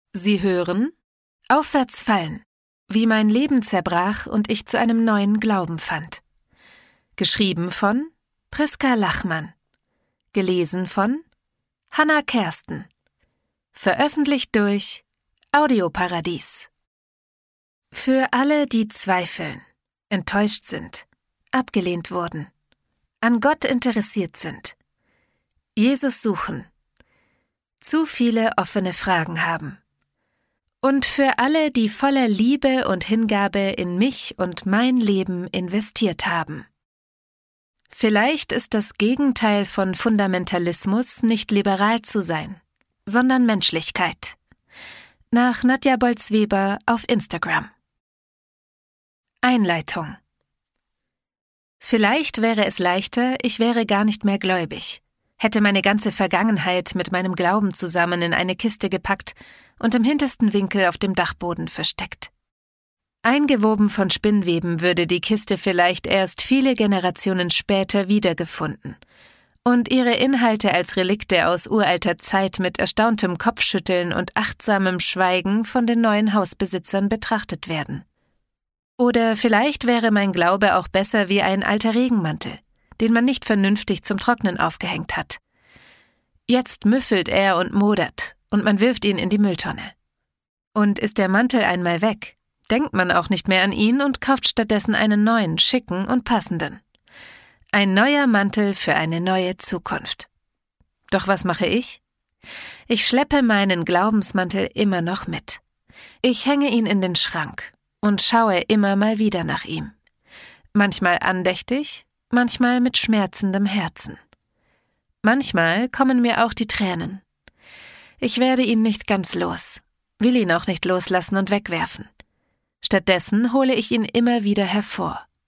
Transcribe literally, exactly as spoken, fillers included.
Sie hören Aufwärts fallen, wie mein Leben zerbrach und ich zu einem neuen Glauben fand. Geschrieben von Priska Lachmann. Gelesen von Hannah Kersten. Veröffentlicht durch Audioparadies. Für alle, die zweifeln, enttäuscht sind, abgelehnt wurden, an Gott interessiert sind, Jesus suchen, zu viele offene Fragen haben. Und für alle, die voller Liebe und Hingabe in mich und mein Leben investiert haben. Vielleicht ist das Gegenteil von Fundamentalismus nicht liberal zu sein, sondern Menschlichkeit. Nach Nadja Bolz-Weber auf Instagram. Einleitung. Vielleicht wäre es leichter, ich wäre gar nicht mehr gläubig, hätte meine ganze Vergangenheit mit meinem Glauben zusammen in eine Kiste gepackt und im hintersten Winkel auf dem Dachboden versteckt. Eingewoben von Spinnweben würde die Kiste vielleicht erst viele Generationen später wiedergefunden und ihre Inhalte als Relikte aus uralter Zeit mit erstauntem Kopfschütteln und achtsamem Schweigen von den neuen Hausbesitzern betrachtet werden. Oder vielleicht wäre mein Glaube auch besser wie ein alter Regenmantel, den man nicht vernünftig zum Trocknen aufgehängt hat. Jetzt müffelt er und modert, und man wirft ihn in die Mülltonne. Und ist der Mantel einmal weg, denkt man auch nicht mehr an ihn und kauft stattdessen einen neuen, schicken und passenden. Ein neuer Mantel für eine neue Zukunft. Doch was mache ich? Ich schleppe meinen Glaubensmantel immer noch mit. Ich hänge ihn in den Schrank und schaue immer mal wieder nach ihm. Manchmal andächtig, manchmal mit schmerzendem Herzen. Manchmal kommen mir auch die Tränen. Ich werde ihn nicht ganz los, will ihn auch nicht loslassen und wegwerfen. Stattdessen hole ich ihn immer wieder hervor.